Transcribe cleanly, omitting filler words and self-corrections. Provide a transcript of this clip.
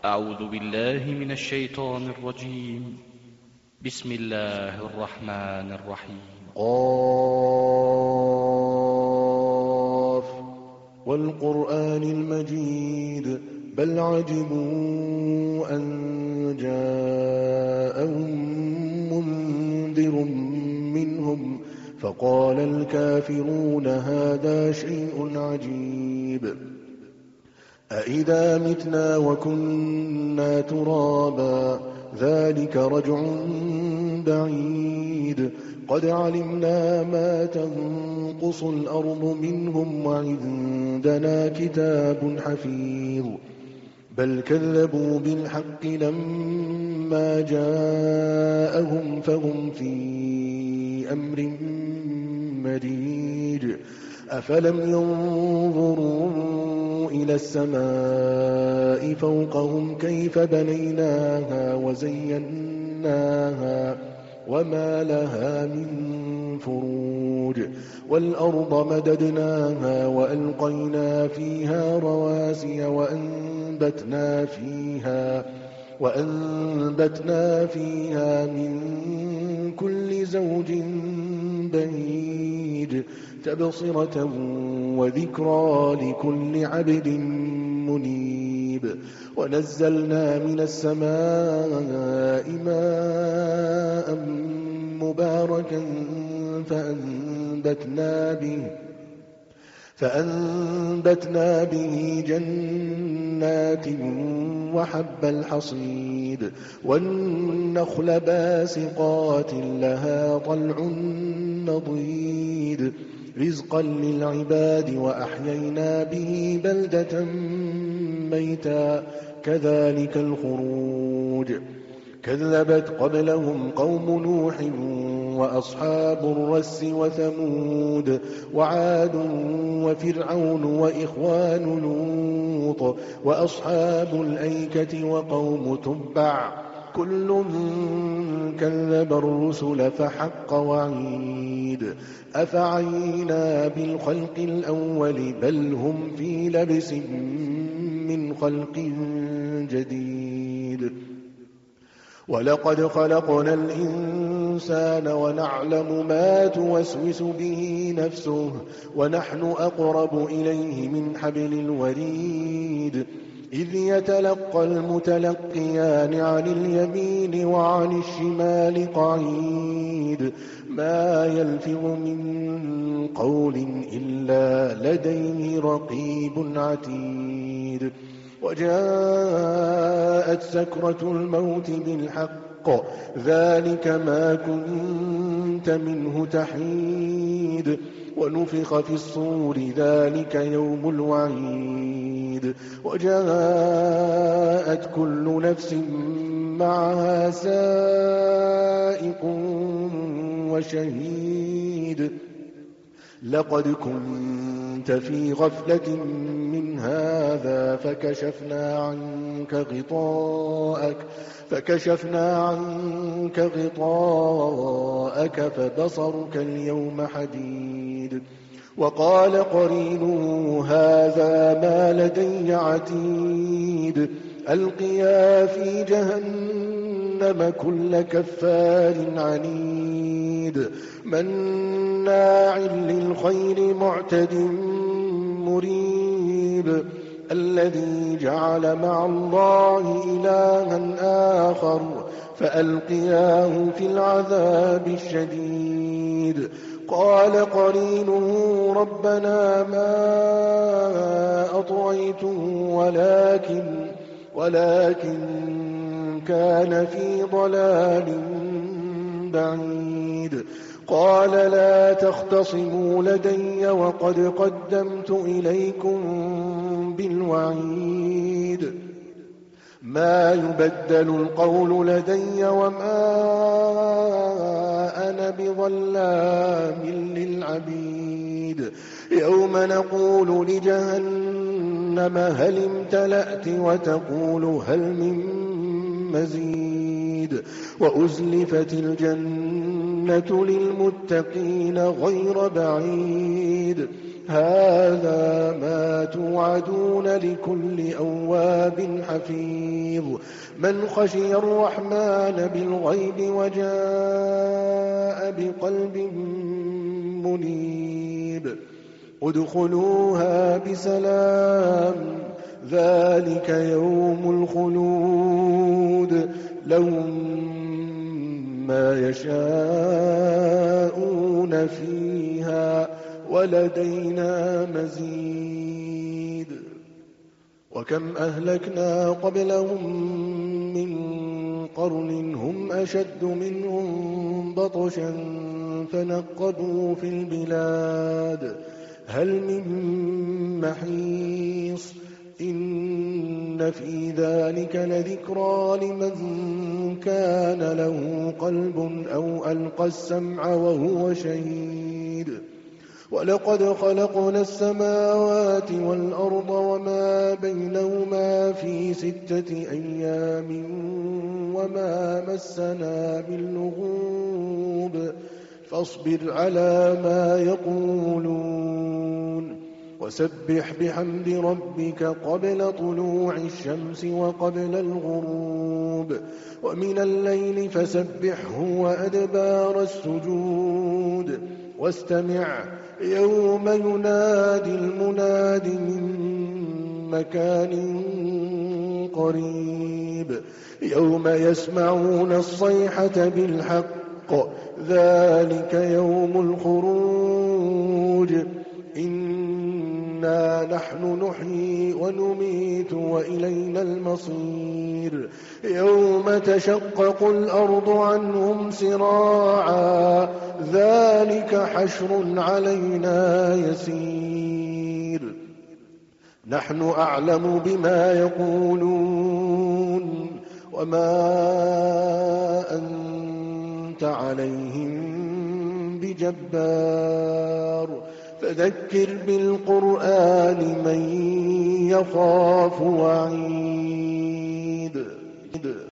أعوذ بالله من الشيطان الرجيم. بسم الله الرحمن الرحيم. قاف والقرآن المجيد بل عجبوا أن جاءهم منذر منهم فقال الكافرون هذا شيء عجيب أإذا متنا وكنا ترابا ذلك رجع بعيد قد علمنا ما تنقص الأرض منهم وعندنا كتاب حفيظ بل كذبوا بالحق لما جاءهم فهم في أمر مريج أفلم ينظروا إلى السماء فوقهم كيف بنيناها وزيناها وما لها من فروج والأرض مددناها وألقينا فيها رواسي وأنبتنا فيها من كل زوج بهيج تبصرة وذكرى لكل عبد منيب ونزلنا من السماء ماء مباركا فأنبتنا به جنات وحب الحصيد والنخل باسقات لها طلع نضيد رزقا للعباد وأحيينا به بلدة ميتا كذلك الخروج كذبت قبلهم قوم نوح وأصحاب الرس وثمود وعاد وفرعون وإخوان لوط وأصحاب الأيكة وقوم تبع كل كذب الرسل فحق وعيد أفعينا بالخلق الأول بل هم في لبس من خلق جديد ولقد خلقنا الإنسان ونعلم ما توسوس به نفسه ونحن أقرب إليه من حبل الوريد إذ يتلقى المتلقيان عن اليمين وعن الشمال قعيد ما يلفظ من قول إلا لديه رقيب عتيد وجاءت سكرة الموت بالحق ذلك ما كنت منه تحيد ونفخ في الصور ذلك يوم الوعيد وجاءت كل نفس معها سائق وشهيد لقد كنت في غفلة من هذا فكشفنا عنك غطاءك فبصرك اليوم حديد وقال قرينه هذا ما لدي عتيد ألقيا في جهنم كل كفار عنيد مناع للخير معتد مريب الذي جعل مع الله إلها آخر فألقياه في العذاب الشديد قال قرينه ربنا ما أطغيته ولكن كان في ضلال بعيد قال لا تختصموا لدي وقد قدمت إليكم بالوعيد ما يبدل القول لدي وما أنا بظلام للعبيد يوم نقول لجهنم هل امتلأت وتقول هل من مزيد وأزلفت الجنة للمتقين غير بعيد هذا ما توعدون لكل أواب حفيظ من خشي الرحمن بالغيب وجاء بقلب منيب ادخلوها بسلام ذلك يوم الخلود لهم ما يشاءون فيها ولدينا مزيد وكم أهلكنا قبلهم من قرن هم أشد منهم بطشا فنقبوا في البلاد هل من محيص إن في ذلك لذكرى لمن كان له قلب أو ألقى السمع وهو شهيد ولقد خلقنا السماوات والأرض وما بينهما في 6 أيام وما مسنا باللغوب فاصبر على ما يقولون وسبح بحمد ربك قبل طلوع الشمس وقبل الغروب ومن الليل فسبحه وأدبار السجود واستمع يوم ينادي المناد من مكان قريب يوم يسمعون الصيحة بالحق ذلك يوم الخروج إنا نحن نحيي ونميت وإلينا المصير يوم تشقق الأرض عنهم سراعا ذلك حشر علينا يسير نحن أعلم بما يقولون وما أنت عليهم بجبار فذكر بالقرآن من يخاف وعيد